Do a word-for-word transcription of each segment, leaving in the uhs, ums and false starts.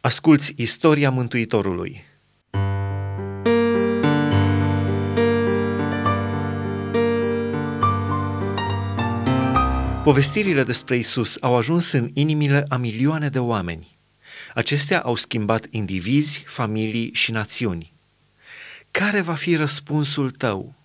Asculți istoria Mântuitorului. Povestirile despre Isus au ajuns în inimile a milioane de oameni. Acestea au schimbat indivizi, familii și națiuni. Care va fi răspunsul tău?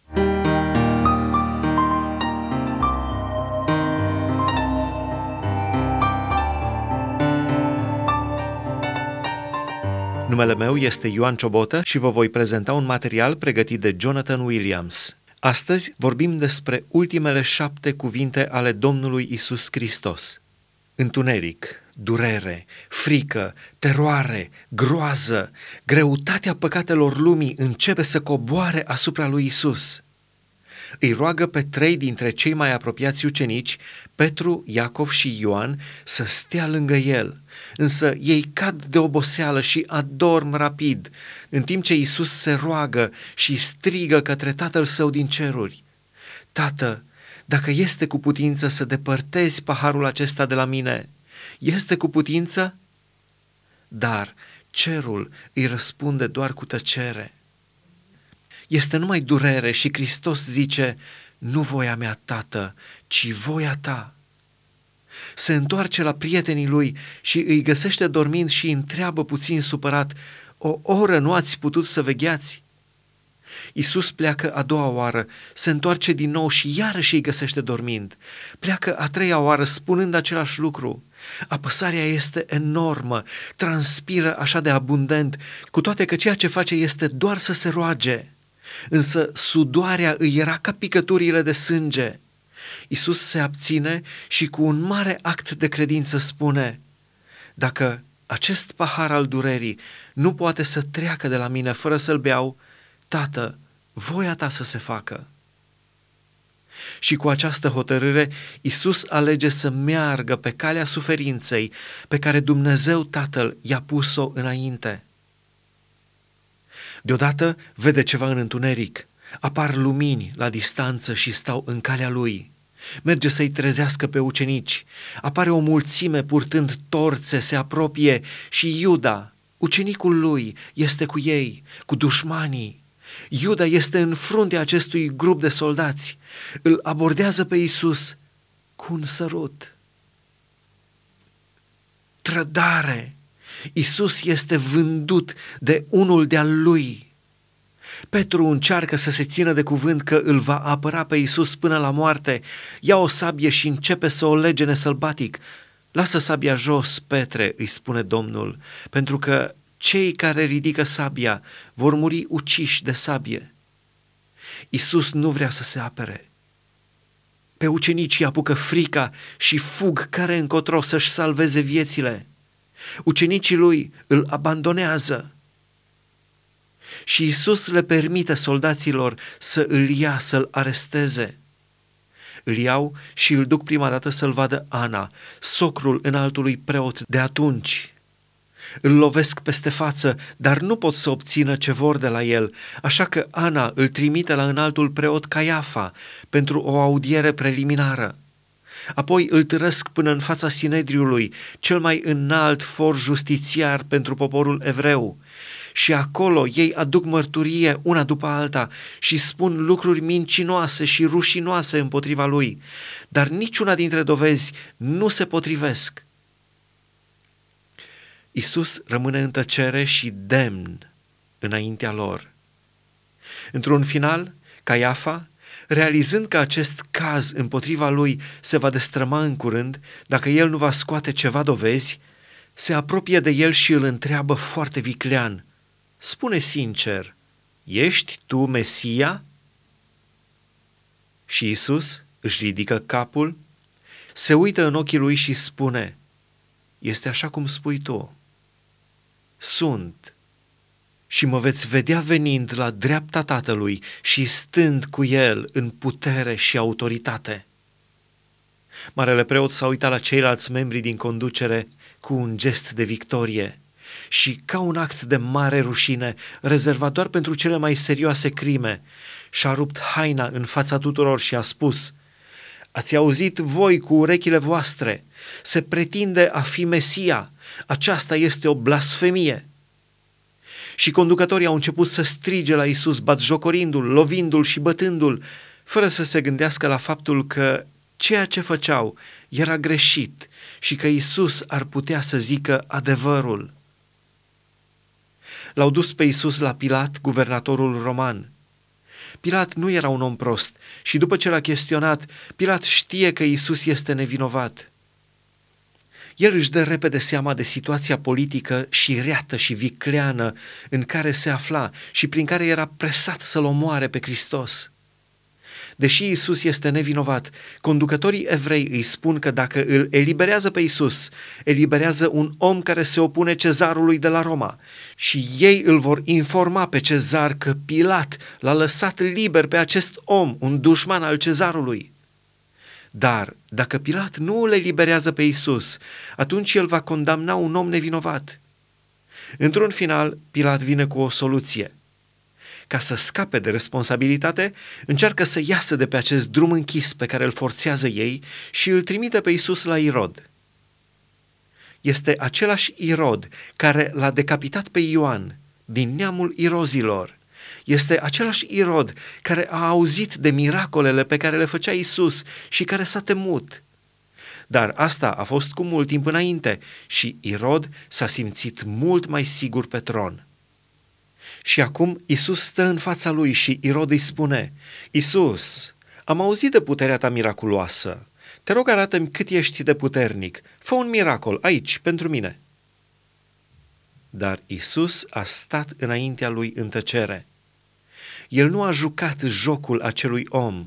Numele meu este Ioan Ciobotă și vă voi prezenta un material pregătit de Jonathan Williams. Astăzi vorbim despre ultimele șapte cuvinte ale Domnului Isus Hristos. Întuneric, durere, frică, teroare, groază, greutatea păcatelor lumii începe să coboare asupra lui Isus. Îi roagă pe trei dintre cei mai apropiați ucenici, Petru, Iacov și Ioan, să stea lângă el, însă ei cad de oboseală și adorm rapid, în timp ce Isus se roagă și strigă către Tatăl Său din ceruri: Tată, dacă este cu putință să depărtezi paharul acesta de la mine, este cu putință? Dar cerul îi răspunde doar cu tăcere. Este numai durere și Hristos zice: nu voia mea, Tată, ci voia ta. Se întoarce la prietenii lui și îi găsește dormind și îi întreabă puțin supărat: o oră nu ați putut să vegheați? Iisus pleacă a doua oară, se întoarce din nou și iarăși îi găsește dormind. Pleacă a treia oară spunând același lucru. Apăsarea este enormă, transpiră așa de abundent, cu toate că ceea ce face este doar să se roage. Însă sudoarea îi era ca picăturile de sânge. Iisus se abține și cu un mare act de credință spune: dacă acest pahar al durerii nu poate să treacă de la mine fără să-l beau, Tată, voia ta să se facă. Și cu această hotărâre, Iisus alege să meargă pe calea suferinței pe care Dumnezeu Tatăl i-a pus-o înainte. Deodată vede ceva în întuneric. Apar lumini la distanță și stau în calea lui. Merge să-i trezească pe ucenici. Apare o mulțime purtând torțe, se apropie și Iuda, ucenicul lui, este cu ei, cu dușmanii. Iuda este în fruntea acestui grup de soldați. Îl abordează pe Iisus cu un sărut. Trădare! Iisus este vândut de unul de-al lui. Petru încearcă să se țină de cuvânt că îl va apăra pe Iisus până la moarte. Ia o sabie și începe să o legene sălbatic. Lasă sabia jos, Petre, îi spune Domnul, pentru că cei care ridică sabia vor muri uciși de sabie. Iisus nu vrea să se apere. Pe ucenicii apucă frica și fug care încotro să-și salveze viețile. Ucenicii lui îl abandonează și Iisus le permite soldaților să îl ia, să-l aresteze. Îl iau și îl duc prima dată să-l vadă Ana, socrul înaltului preot de atunci. Îl lovesc peste față, dar nu pot să obțină ce vor de la el, așa că Ana îl trimite la înaltul preot Caiafa pentru o audiere preliminară. Apoi îl târăsc până în fața Sinedriului, cel mai înalt for justițiar pentru poporul evreu. Și acolo ei aduc mărturie una după alta și spun lucruri mincinoase și rușinoase împotriva lui, dar niciuna dintre dovezi nu se potrivesc. Iisus rămâne în tăcere și demn înaintea lor. Într-un final, Caiafa, realizând că acest caz împotriva lui se va destrăma în curând, dacă el nu va scoate ceva dovezi, se apropie de el și îl întreabă foarte viclean: spune sincer, ești tu Mesia? Și Iisus își ridică capul, se uită în ochii lui și spune: este așa cum spui tu. Sunt. Și mă veți vedea venind la dreapta Tatălui și stând cu el în putere și autoritate. Marele preot s-a uitat la ceilalți membri din conducere cu un gest de victorie și, ca un act de mare rușine, rezervat doar pentru cele mai serioase crime, și-a rupt haina în fața tuturor și a spus: ați auzit voi cu urechile voastre, Se pretinde a fi Mesia. Aceasta este o blasfemie. Și conducătorii au început să strige la Iisus, batjocorindu-l, lovindu-l și bătându-l, fără să se gândească la faptul că ceea ce făceau era greșit și că Iisus ar putea să zică adevărul. L-au dus pe Iisus la Pilat, guvernatorul roman. Pilat nu era un om prost și după ce l-a chestionat, Pilat știe că Iisus este nevinovat. El își dă repede seama de situația politică și reată și vicleană în care se afla și prin care era presat să-L omoare pe Hristos. Deși Iisus este nevinovat, conducătorii evrei îi spun că dacă îl eliberează pe Iisus, eliberează un om care se opune cezarului de la Roma și ei îl vor informa pe cezar că Pilat l-a lăsat liber pe acest om, un dușman al cezarului. Dar dacă Pilat nu îl eliberează pe Iisus, atunci el va condamna un om nevinovat. Într-un final, Pilat vine cu o soluție. Ca să scape de responsabilitate, încearcă să iasă de pe acest drum închis pe care îl forțează ei și îl trimite pe Iisus la Irod. Este același Irod care l-a decapitat pe Ioan, din neamul irozilor. Este același Irod care a auzit de miracolele pe care le făcea Iisus și care s-a temut. Dar asta a fost cu mult timp înainte și Irod s-a simțit mult mai sigur pe tron. Și acum Iisus stă în fața lui și Irod îi spune: Iisus, am auzit de puterea ta miraculoasă. Te rog, arată-mi cât ești de puternic. Fă un miracol aici, pentru mine. Dar Iisus a stat înaintea lui în tăcere. El nu a jucat jocul acelui om.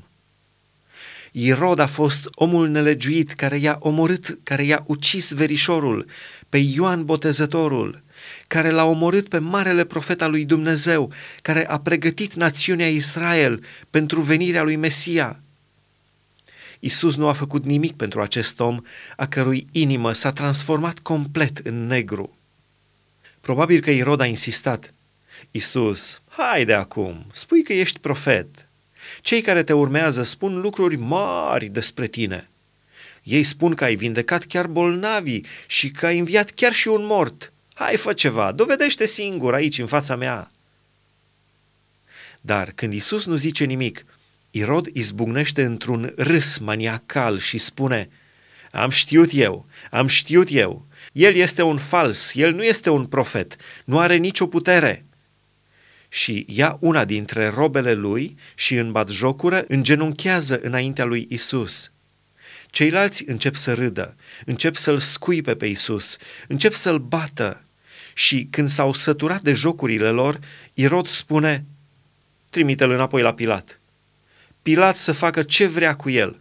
Irod a fost omul nelegiuit care i-a omorât, care i-a ucis verișorul, pe Ioan Botezătorul, care l-a omorât pe marele profet al lui Dumnezeu, care a pregătit națiunea Israel pentru venirea lui Mesia. Iisus nu a făcut nimic pentru acest om, a cărui inimă s-a transformat complet în negru. Probabil că Irod a insistat: Iisus, haide acum, spui că ești profet. Cei care te urmează spun lucruri mari despre tine. Ei spun că ai vindecat chiar bolnavii și că ai înviat chiar și un mort. Hai, fă ceva, dovedește singur aici în fața mea. Dar când Iisus nu zice nimic, Irod izbucnește într-un râs maniacal și spune: Am știut eu, am știut eu. El este un fals, el nu este un profet, nu are nicio putere. Și ia una dintre robele lui și în batjocură îngenunchează înaintea lui Iisus. Ceilalți încep să râdă, încep să-l scuipe pe Iisus, încep să-l bată și când s-au săturat de jocurile lor, Irod spune: Trimite-l înapoi la Pilat. Pilat să facă ce vrea cu el.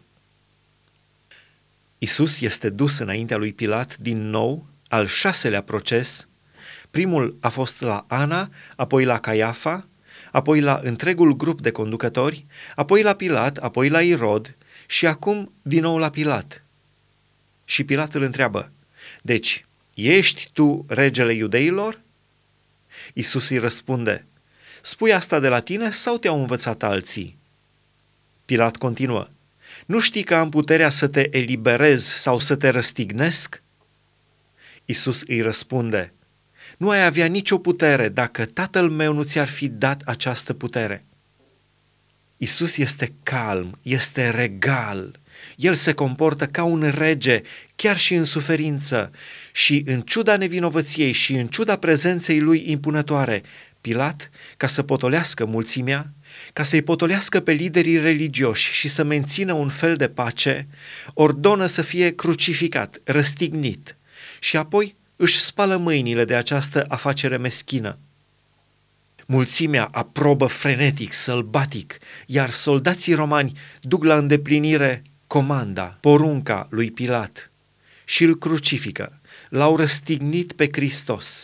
Iisus este dus înaintea lui Pilat din nou, al șaselea proces. Primul a fost la Ana, apoi la Caiafa, apoi la întregul grup de conducători, apoi la Pilat, apoi la Irod și acum din nou la Pilat. Și Pilat îl întreabă: Deci, ești tu regele iudeilor? Iisus îi răspunde: Spui asta de la tine sau te-au învățat alții? Pilat continuă: Nu știi că am puterea să te eliberez sau să te răstignesc? Iisus îi răspunde: Nu ai avea nicio putere dacă Tatăl meu nu ți-ar fi dat această putere. Iisus este calm, este regal. El se comportă ca un rege, chiar și în suferință, și în ciuda nevinovăției și în ciuda prezenței lui impunătoare, Pilat, ca să potolească mulțimea, ca să-i potolească pe liderii religioși și să mențină un fel de pace, ordonă să fie crucificat, răstignit și apoi își spală mâinile de această afacere meschină. Mulțimea aprobă frenetic, sălbatic, iar soldații romani duc la îndeplinire comanda, porunca lui Pilat și îl crucifică. L-au răstignit pe Hristos.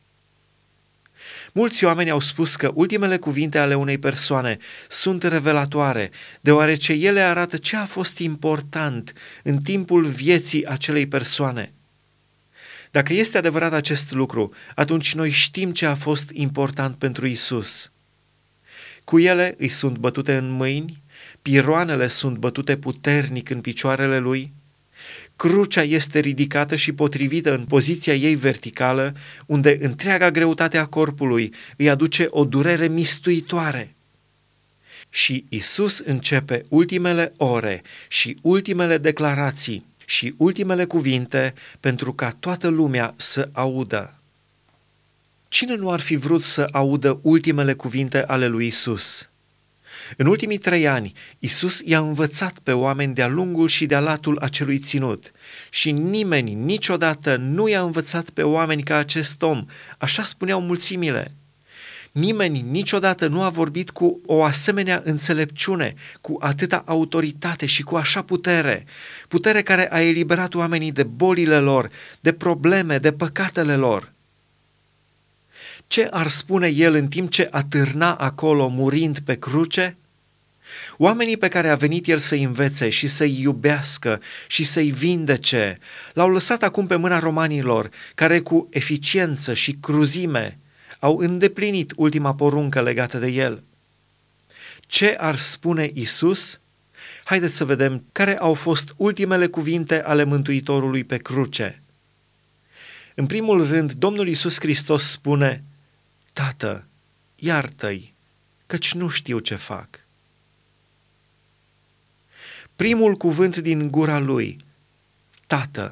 Mulți oameni au spus că ultimele cuvinte ale unei persoane sunt revelatoare, deoarece ele arată ce a fost important în timpul vieții acelei persoane. Dacă este adevărat acest lucru, atunci noi știm ce a fost important pentru Iisus. Cuiele îi sunt bătute în mâini, piroanele sunt bătute puternic în picioarele lui, Crucea este ridicată și potrivită în poziția ei verticală, unde întreaga greutate a corpului îi aduce o durere mistuitoare. Și Isus începe ultimele ore și ultimele declarații și ultimele cuvinte pentru ca toată lumea să audă. Cine nu ar fi vrut să audă ultimele cuvinte ale lui Isus? În ultimii trei ani, Isus i-a învățat pe oameni de-a lungul și de-a latul acelui ținut și nimeni niciodată nu i-a învățat pe oameni ca acest om, așa spuneau mulțimile. Nimeni niciodată nu a vorbit cu o asemenea înțelepciune, cu atâta autoritate și cu așa putere, putere care a eliberat oamenii de bolile lor, de probleme, de păcatele lor. Ce ar spune el în timp ce atârna acolo murind pe cruce? Oamenii pe care a venit el să-i învețe și să-i iubească și să-i vindece, l-au lăsat acum pe mâna romanilor, care cu eficiență și cruzime au îndeplinit ultima poruncă legată de el. Ce ar spune Isus? Haideți să vedem care au fost ultimele cuvinte ale Mântuitorului pe cruce. În primul rând, Domnul Iisus Hristos spune: Tată, iartă-i, căci nu știu ce fac. Primul cuvânt din gura lui: Tată.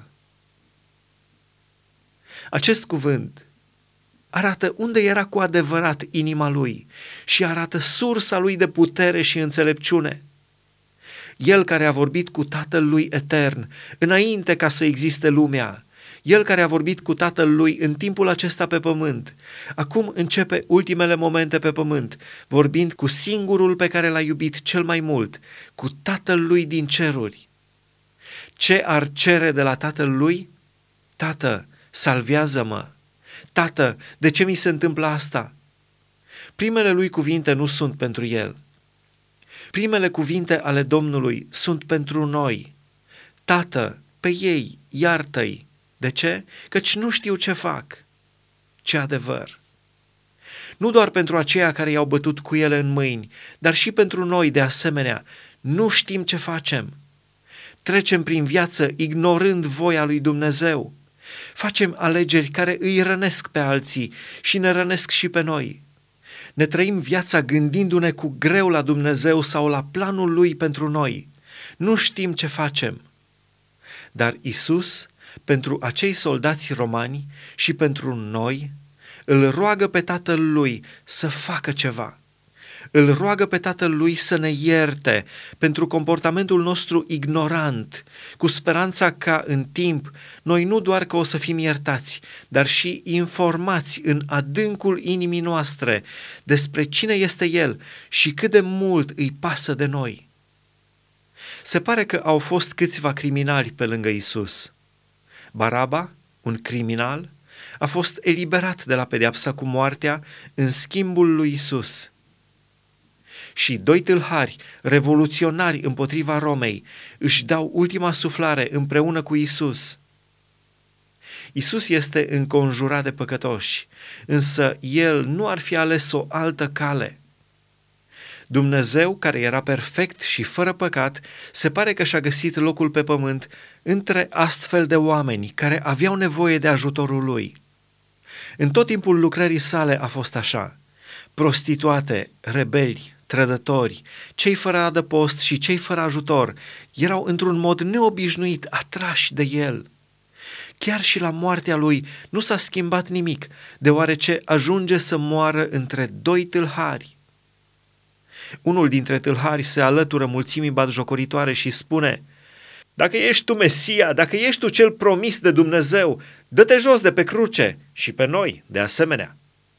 Acest cuvânt arată unde era cu adevărat inima lui și arată sursa lui de putere și înțelepciune. El care a vorbit cu Tatăl lui etern, înainte ca să existe lumea, el care a vorbit cu Tatăl lui în timpul acesta pe pământ, acum începe ultimele momente pe pământ, vorbind cu singurul pe care l-a iubit cel mai mult, cu Tatăl lui din ceruri. Ce ar cere de la Tatăl lui? Tată, salvează-mă! Tată, de ce mi se întâmplă asta? Primele lui cuvinte nu sunt pentru el. Primele cuvinte ale Domnului sunt pentru noi. Tată, pe ei, iartă-i. De ce? Căci nu știu ce fac. Ce adevăr! Nu doar pentru aceia care i-au bătut cu ele în mâini, dar și pentru noi de asemenea. Nu știm ce facem. Trecem prin viață ignorând voia lui Dumnezeu. Facem alegeri care îi rănesc pe alții și ne rănesc și pe noi. Ne trăim viața gândindu-ne cu greu la Dumnezeu sau la planul Lui pentru noi. Nu știm ce facem. Dar Isus, pentru acei soldați romani și pentru noi, îl roagă pe Tatăl Lui să facă ceva. Îl roagă pe Tatăl Lui să ne ierte pentru comportamentul nostru ignorant, cu speranța ca în timp noi nu doar că o să fim iertați, dar și informați în adâncul inimii noastre despre cine este El și cât de mult îi pasă de noi. Se pare că au fost câțiva criminali pe lângă Isus. Baraba, un criminal, a fost eliberat de la pedeapsa cu moartea în schimbul lui Isus. Și doi tâlhari, revoluționari împotriva Romei, își dau ultima suflare împreună cu Isus. Isus este înconjurat de păcătoși, însă El nu ar fi ales o altă cale. Dumnezeu, care era perfect și fără păcat, se pare că și-a găsit locul pe pământ între astfel de oameni care aveau nevoie de ajutorul Lui. În tot timpul lucrării sale a fost așa: prostituate, rebeli, trădători, cei fără adăpost și cei fără ajutor erau într-un mod neobișnuit atrași de El. Chiar și la moartea Lui nu s-a schimbat nimic, deoarece ajunge să moară între doi tâlhari. Unul dintre tâlhari se alătură mulțimii batjocoritoare și spune: Dacă ești tu Mesia, dacă ești tu cel promis de Dumnezeu, dă-te jos de pe cruce și pe noi de asemenea.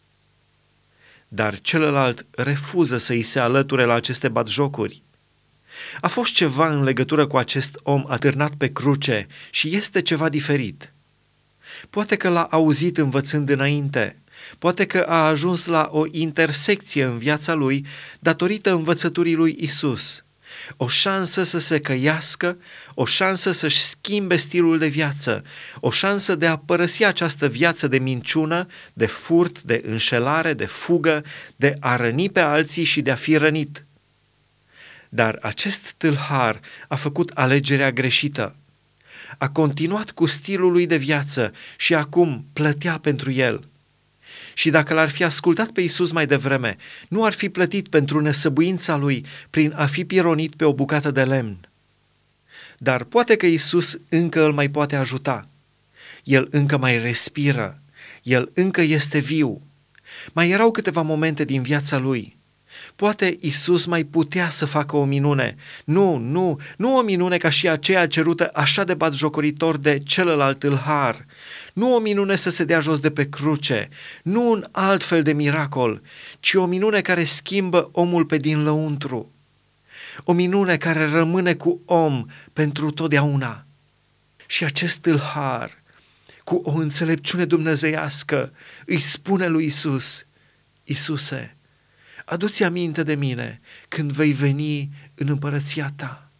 Dar celălalt refuză să îi se alăture la aceste batjocuri. A fost ceva în legătură cu acest om atârnat pe cruce și este ceva diferit. Poate că l-a auzit învățând înainte, poate că a ajuns la o intersecție în viața lui datorită învățăturii lui Isus. O șansă să se căiască, o șansă să-și schimbe stilul de viață, o șansă de a părăsi această viață de minciună, de furt, de înșelare, de fugă, de a răni pe alții și de a fi rănit. Dar acest tâlhar a făcut alegerea greșită. a continuat cu stilul lui de viață și acum plătea pentru el. Și dacă l-ar fi ascultat pe Iisus mai devreme, nu ar fi plătit pentru nesăbuința lui prin a fi pironit pe o bucată de lemn. Dar poate că Iisus încă îl mai poate ajuta. El încă mai respiră, el încă este viu. Mai erau câteva momente din viața lui. Poate Iisus mai putea să facă o minune. Nu, nu, nu o minune ca și aceea cerută așa de batjocoritor de celălalt tâlhar. Nu o minune să se dea jos de pe cruce, nu un alt fel de miracol, ci o minune care schimbă omul pe din lăuntru. O minune care rămâne cu om pentru totdeauna. Și acest tâlhar, cu o înțelepciune dumnezeiască, îi spune lui Iisus: Iisuse, adu-ți aminte de mine când vei veni în împărăția ta.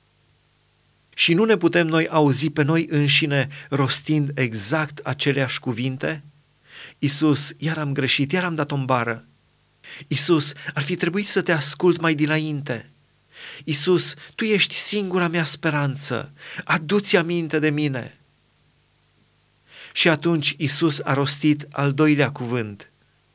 Și nu ne putem noi auzi pe noi înșine rostind exact aceleași cuvinte? Iisus, iar am greșit, iar am dat-o în bară. Iisus, ar fi trebuit să te ascult mai dinainte. Iisus, tu ești singura mea speranță, adu-ți aminte de mine. Și atunci Iisus a rostit al doilea cuvânt: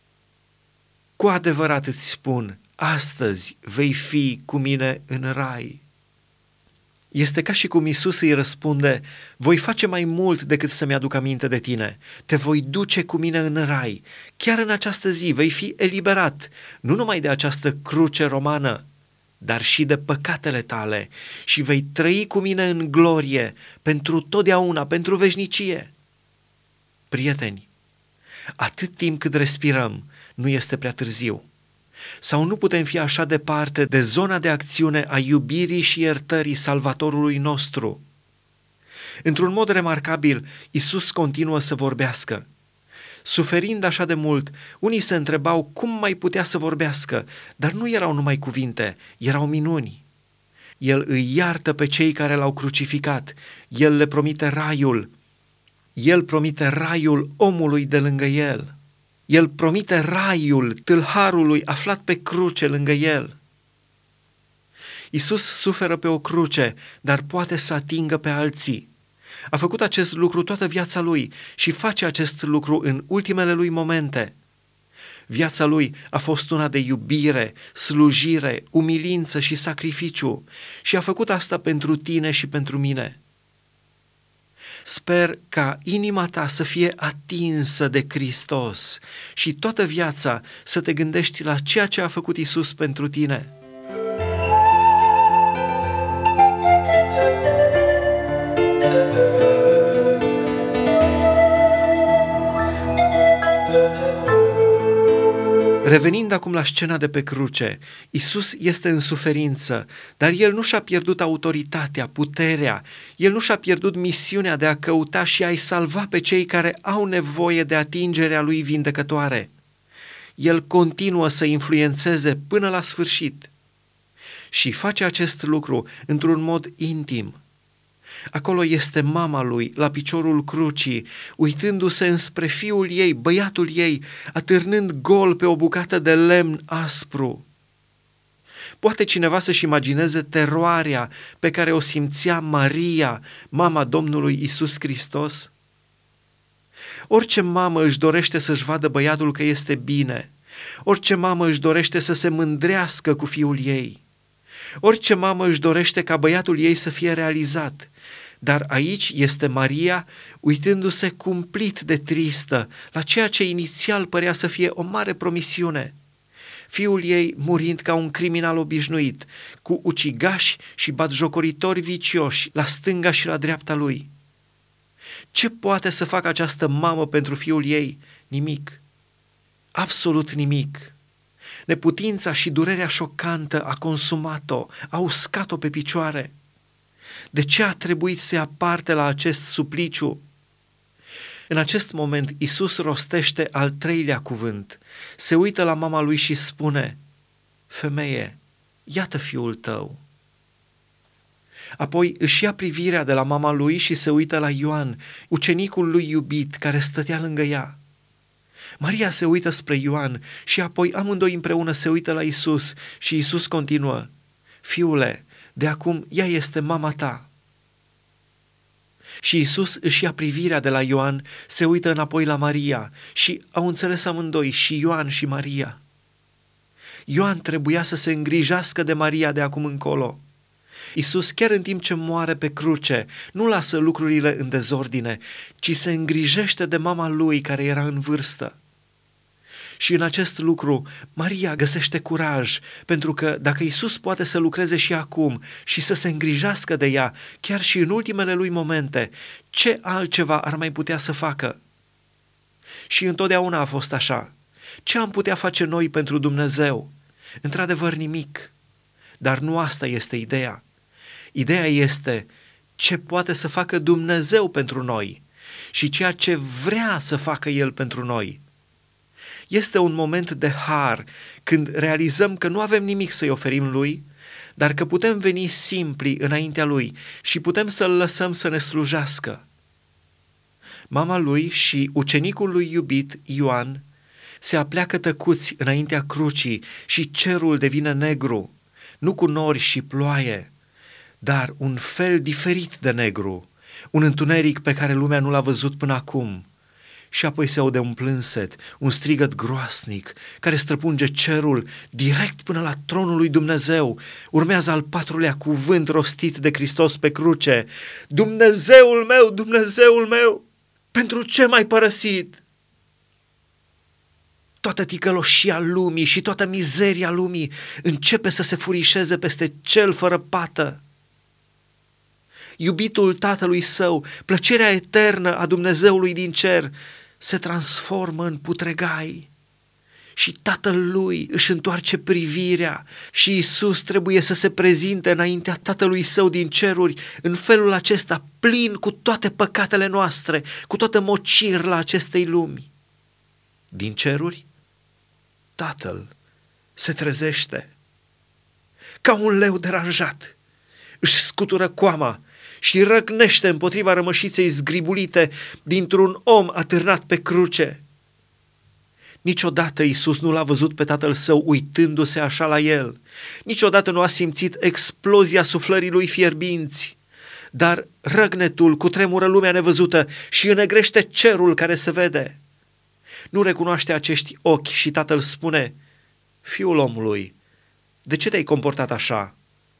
cu adevărat îți spun, astăzi vei fi cu mine în rai. Este ca și cum Iisus îi răspunde: voi face mai mult decât să-mi aduc aminte de tine, te voi duce cu mine în rai, chiar în această zi vei fi eliberat, nu numai de această cruce romană, dar și de păcatele tale și vei trăi cu mine în glorie, pentru totdeauna, pentru veșnicie. Prieteni, atât timp cât respirăm, nu este prea târziu. Sau nu putem fi așa departe de zona de acțiune a iubirii și iertării Salvatorului nostru. Într-un mod remarcabil, Iisus continuă să vorbească. Suferind așa de mult, unii se întrebau cum mai putea să vorbească, dar nu erau numai cuvinte, erau minuni. El îi iartă pe cei care l-au crucificat, el le promite raiul, el promite raiul omului de lângă el. El promite raiul tâlharului aflat pe cruce lângă el. Iisus suferă pe o cruce, dar poate să atingă pe alții. A făcut acest lucru toată viața lui și face acest lucru în ultimele lui momente. Viața lui a fost una de iubire, slujire, umilință și sacrificiu și a făcut asta pentru tine și pentru mine. Sper ca inima ta să fie atinsă de Hristos și toată viața să te gândești la ceea ce a făcut Iisus pentru tine. Revenind acum la scena de pe cruce, Iisus este în suferință, dar El nu și-a pierdut autoritatea, puterea, El nu și-a pierdut misiunea de a căuta și a-i salva pe cei care au nevoie de atingerea Lui vindecătoare. El continuă să influențeze până la sfârșit și face acest lucru într-un mod intim. Acolo este mama lui, la piciorul crucii, uitându-se înspre fiul ei, băiatul ei, atârnând gol pe o bucată de lemn aspru. Poate cineva să-și imagineze teroarea pe care o simțea Maria, mama Domnului Iisus Hristos? Orice mamă își dorește să-și vadă băiatul că este bine, orice mamă își dorește să se mândrească cu fiul ei, orice mamă își dorește ca băiatul ei să fie realizat. Dar aici este Maria uitându-se cumplit de tristă la ceea ce inițial părea să fie o mare promisiune. Fiul ei murind ca un criminal obișnuit, cu ucigași și batjocoritori vicioși la stânga și la dreapta lui. Ce poate să facă această mamă pentru fiul ei? Nimic. Absolut nimic. Neputința și durerea șocantă a consumat-o, a uscat-o pe picioare. De ce a trebuit să ia parte la acest supliciu? În acest moment, Iisus rostește al treilea cuvânt. Se uită la mama lui și spune: femeie, iată fiul tău. Apoi își ia privirea de la mama lui și se uită la Ioan, ucenicul lui iubit, care stătea lângă ea. Maria se uită spre Ioan și apoi amândoi împreună se uită la Iisus și Iisus continuă: fiule, de acum ea este mama ta. Și Iisus își ia privirea de la Ioan, se uită înapoi la Maria și au înțeles amândoi, și Ioan și Maria. Ioan trebuia să se îngrijească de Maria de acum încolo. Iisus, chiar în timp ce moare pe cruce, nu lasă lucrurile în dezordine, ci se îngrijește de mama lui care era în vârstă. Și în acest lucru, Maria găsește curaj, pentru că dacă Iisus poate să lucreze și acum și să se îngrijească de ea, chiar și în ultimele lui momente, ce altceva ar mai putea să facă? Și întotdeauna a fost așa. Ce am putea face noi pentru Dumnezeu? Într-adevăr nimic. Dar nu asta este ideea. Ideea este ce poate să facă Dumnezeu pentru noi și ceea ce vrea să facă El pentru noi. Este un moment de har când realizăm că nu avem nimic să-i oferim Lui, dar că putem veni simpli înaintea Lui și putem să-L lăsăm să ne slujească. Mama Lui și ucenicul Lui iubit, Ioan, se apleacă tăcuți înaintea crucii și cerul devine negru, nu cu nori și ploaie, dar un fel diferit de negru, un întuneric pe care lumea nu l-a văzut până acum. Și apoi se aude un plânset, un strigăt groasnic, care străpunge cerul direct până la tronul lui Dumnezeu. Urmează al patrulea cuvânt rostit de Hristos pe cruce: Dumnezeul meu, Dumnezeul meu, pentru ce m-ai părăsit? Toată ticăloșia lumii și toată mizeria lumii începe să se furișeze peste cel fără pată. Iubitul tatălui său, plăcerea eternă a Dumnezeului din cer, se transformă în putregai și tatăl lui își întoarce privirea și Iisus trebuie să se prezinte înaintea tatălui său din ceruri în felul acesta, plin cu toate păcatele noastre, cu toată mocirla acestei lumi. Din ceruri, tatăl se trezește ca un leu deranjat, își scutură coama și răcnește împotriva rămășiței zgribulite dintr-un om atârnat pe cruce. Niciodată Iisus nu l-a văzut pe tatăl său uitându-se așa la el. Niciodată nu a simțit explozia suflării lui fierbinți. Dar răgnetul cutremură lumea nevăzută și înegrește cerul care se vede. Nu recunoaște acești ochi și tatăl spune: Fiul omului, de ce te-ai comportat așa?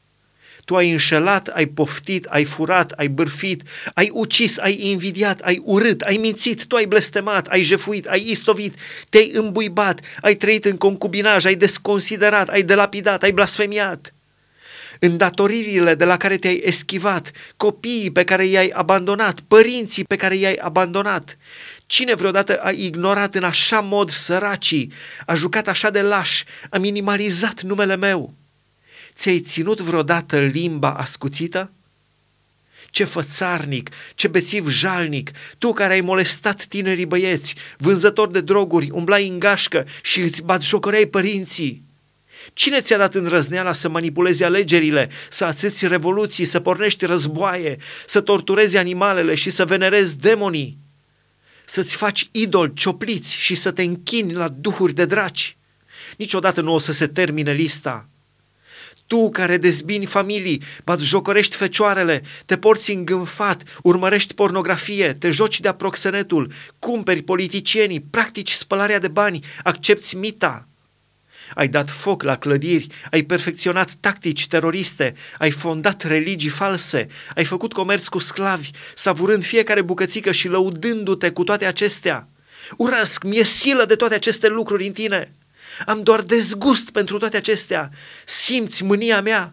Tu ai înșelat, ai poftit, ai furat, ai bârfit, ai ucis, ai invidiat, ai urât, ai mințit, tu ai blestemat, ai jefuit, ai istovit, te-ai îmbuibat, ai trăit în concubinaj, ai desconsiderat, ai delapidat, ai blasfemiat. Îndatoririle de la care te-ai eschivat, copiii pe care i-ai abandonat, părinții pe care i-ai abandonat. Cine vreodată a ignorat în așa mod săracii, a jucat așa de laș, a minimalizat numele meu? Ți-ai ținut vreodată limba ascuțită? Ce fățarnic, ce bețiv jalnic, tu care ai molestat tinerii băieți, vânzător de droguri, umblai în gașcă și îți batjocoreai părinții. Cine ți-a dat îndrăzneala să manipulezi alegerile, să ațeți revoluții, să pornești războaie, să torturezi animalele și să venerezi demonii? Să-ți faci idoli ciopliți și să te închini la duhuri de draci? Niciodată nu o să se termine lista. Tu care dezbini familii, batjocorești fecioarele, te porți îngânfat, urmărești pornografie, te joci de-a proxenetul, cumperi politicienii, practici spălarea de bani, accepți mita. Ai dat foc la clădiri, ai perfecționat tactici teroriste, ai fondat religii false, ai făcut comerț cu sclavi, savurând fiecare bucățică și lăudându-te cu toate acestea. Urăsc, mi-e silă de toate aceste lucruri în tine. Am doar dezgust pentru toate acestea. Simți mânia mea?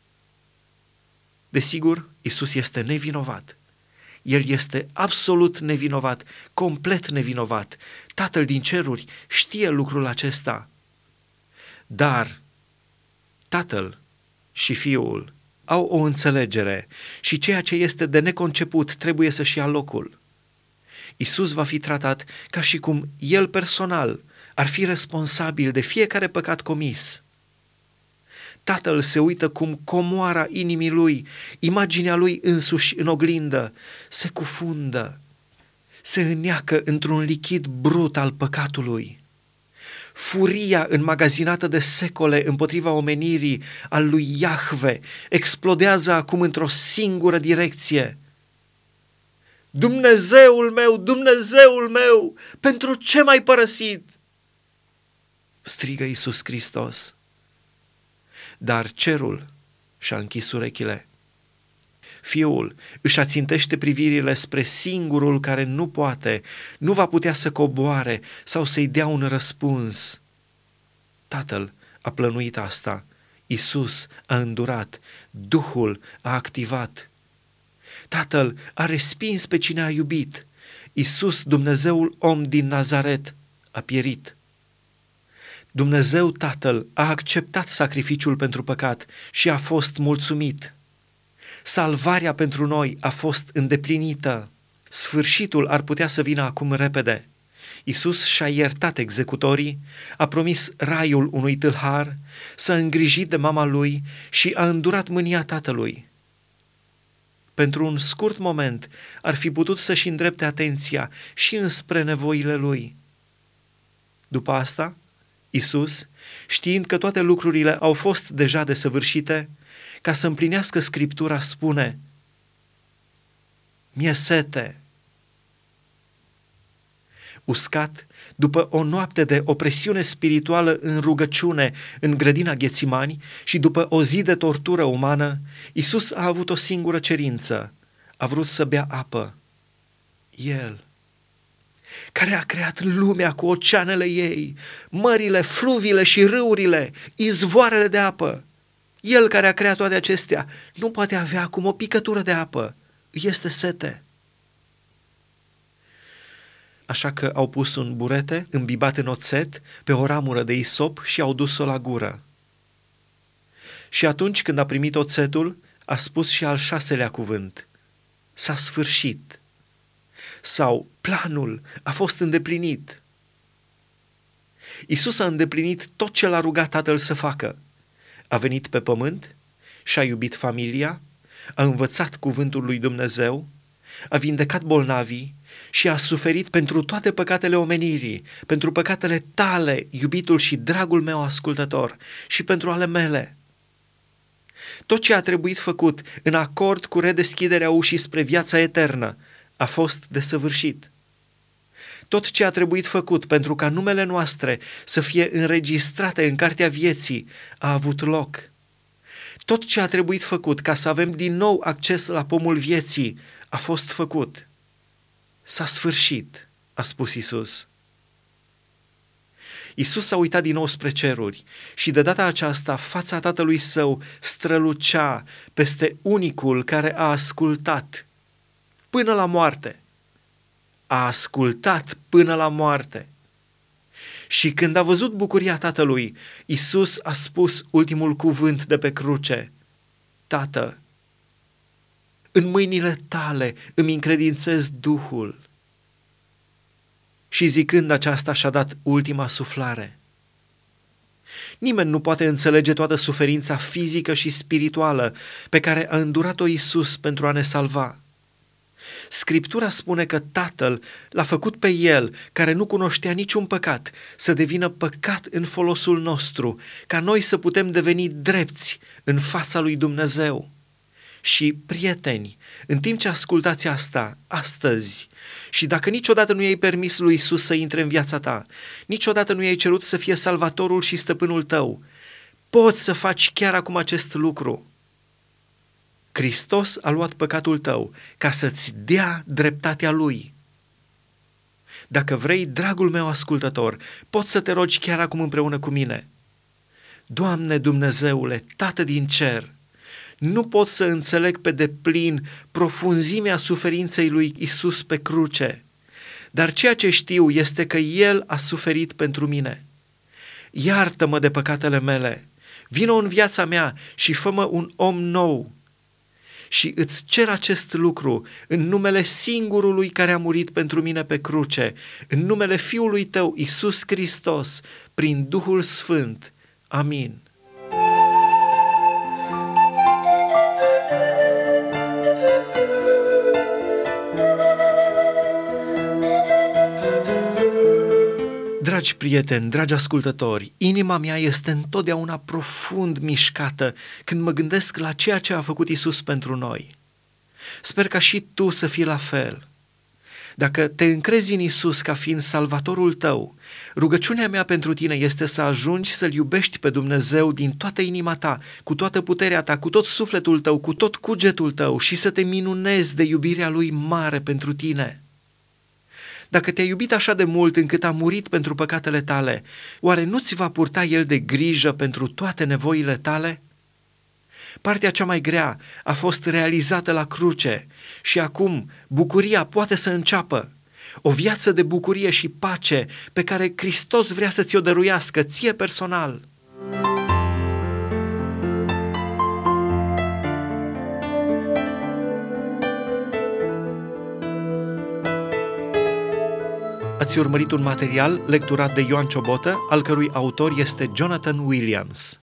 Desigur, Iisus este nevinovat. El este absolut nevinovat, complet nevinovat. Tatăl din ceruri știe lucrul acesta. Dar Tatăl și Fiul au o înțelegere și ceea ce este de neconceput trebuie să-și ia locul. Iisus va fi tratat ca și cum El personal ar fi responsabil de fiecare păcat comis. Tatăl se uită cum comoara inimii lui, imaginea lui însuși în oglindă, se cufundă, se înneacă într-un lichid brut al păcatului. Furia înmagazinată de secole împotriva omenirii al lui Iahve explodează acum într-o singură direcție. Dumnezeul meu, Dumnezeul meu, pentru ce m-ai părăsit? Strigă Iisus Hristos. Dar cerul și-a închis urechile. Fiul își ațintește privirile spre singurul care nu poate, nu va putea să coboare sau să-i dea un răspuns. Tatăl a plănuit asta, Iisus a îndurat, Duhul a activat. Tatăl a respins pe cine a iubit, Iisus, Dumnezeul om din Nazaret, a pierit. Dumnezeu Tatăl a acceptat sacrificiul pentru păcat și a fost mulțumit. Salvarea pentru noi a fost îndeplinită. Sfârșitul ar putea să vină acum repede. Iisus și-a iertat executorii, a promis raiul unui tâlhar, s-a îngrijit de mama lui și a îndurat mânia tatălui. Pentru un scurt moment ar fi putut să-și îndrepte atenția și înspre nevoile lui. După asta, Iisus, știind că toate lucrurile au fost deja desăvârșite, ca să împlinească Scriptura, spune: mi-e sete. Uscat, după o noapte de opresiune spirituală în rugăciune în grădina Ghețimani și după o zi de tortură umană, Iisus a avut o singură cerință, a vrut să bea apă. El, care a creat lumea cu oceanele ei, mările, fluviile și râurile, izvoarele de apă, El care a creat toate acestea, nu poate avea acum o picătură de apă, este sete. Așa că au pus un burete îmbibat în oțet pe o ramură de isop și au dus-o la gură. Și atunci când a primit oțetul, a spus și al șaselea cuvânt: s-a sfârșit. Sau planul a fost îndeplinit. Iisus a îndeplinit tot ce l-a rugat Tatăl să facă. A venit pe pământ și-a iubit familia, a învățat cuvântul lui Dumnezeu, a vindecat bolnavii și a suferit pentru toate păcatele omenirii, pentru păcatele tale, iubitul și dragul meu ascultător, și pentru ale mele. Tot ce a trebuit făcut în acord cu redeschiderea ușii spre viața eternă a fost desăvârșit. Tot ce a trebuit făcut pentru ca numele noastre să fie înregistrate în cartea vieții a avut loc. Tot ce a trebuit făcut ca să avem din nou acces la pomul vieții a fost făcut. S-a sfârșit, a spus Iisus. Iisus s-a uitat din nou spre ceruri și de data aceasta fața Tatălui Său strălucea peste unicul care a ascultat până la moarte. A ascultat până la moarte. Și când a văzut bucuria Tatălui, Iisus a spus ultimul cuvânt de pe cruce: Tată, în mâinile tale îmi încredințez Duhul. Și zicând aceasta și-a dat ultima suflare. Nimeni nu poate înțelege toată suferința fizică și spirituală pe care a îndurat-o Iisus pentru a ne salva. Scriptura spune că Tatăl l-a făcut pe El, care nu cunoștea niciun păcat, să devină păcat în folosul nostru, ca noi să putem deveni drepți în fața lui Dumnezeu. Și, prieteni, în timp ce ascultați asta, astăzi, și dacă niciodată nu i-ai permis lui Iisus să intre în viața ta, niciodată nu i-ai cerut să fie salvatorul și stăpânul tău, poți să faci chiar acum acest lucru. Hristos a luat păcatul tău ca să-ți dea dreptatea Lui. Dacă vrei, dragul meu ascultător, poți să te rogi chiar acum împreună cu mine. Doamne Dumnezeule, Tată din cer, nu pot să înțeleg pe deplin profunzimea suferinței lui Iisus pe cruce, dar ceea ce știu este că El a suferit pentru mine. Iartă-mă de păcatele mele, vină în viața mea și fă-mă un om nou. Și îți cer acest lucru în numele singurului care a murit pentru mine pe cruce, în numele Fiului Tău, Iisus Hristos, prin Duhul Sfânt. Amin. Dragi prieteni, dragi ascultători, inima mea este întotdeauna profund mișcată când mă gândesc la ceea ce a făcut Iisus pentru noi. Sper ca și tu să fii la fel. Dacă te încrezi în Isus ca fiind salvatorul tău, rugăciunea mea pentru tine este să ajungi să-L iubești pe Dumnezeu din toată inima ta, cu toată puterea ta, cu tot sufletul tău, cu tot cugetul tău și să te minunezi de iubirea Lui mare pentru tine. Dacă te-a iubit așa de mult încât a murit pentru păcatele tale, oare nu-ți va purta El de grijă pentru toate nevoile tale? Partea cea mai grea a fost realizată la cruce și acum bucuria poate să înceapă. O viață de bucurie și pace pe care Hristos vrea să ți-o dăruiască ție personal. Ați urmărit un material lecturat de Ioan Ciobotă, al cărui autor este Jonathan Williams.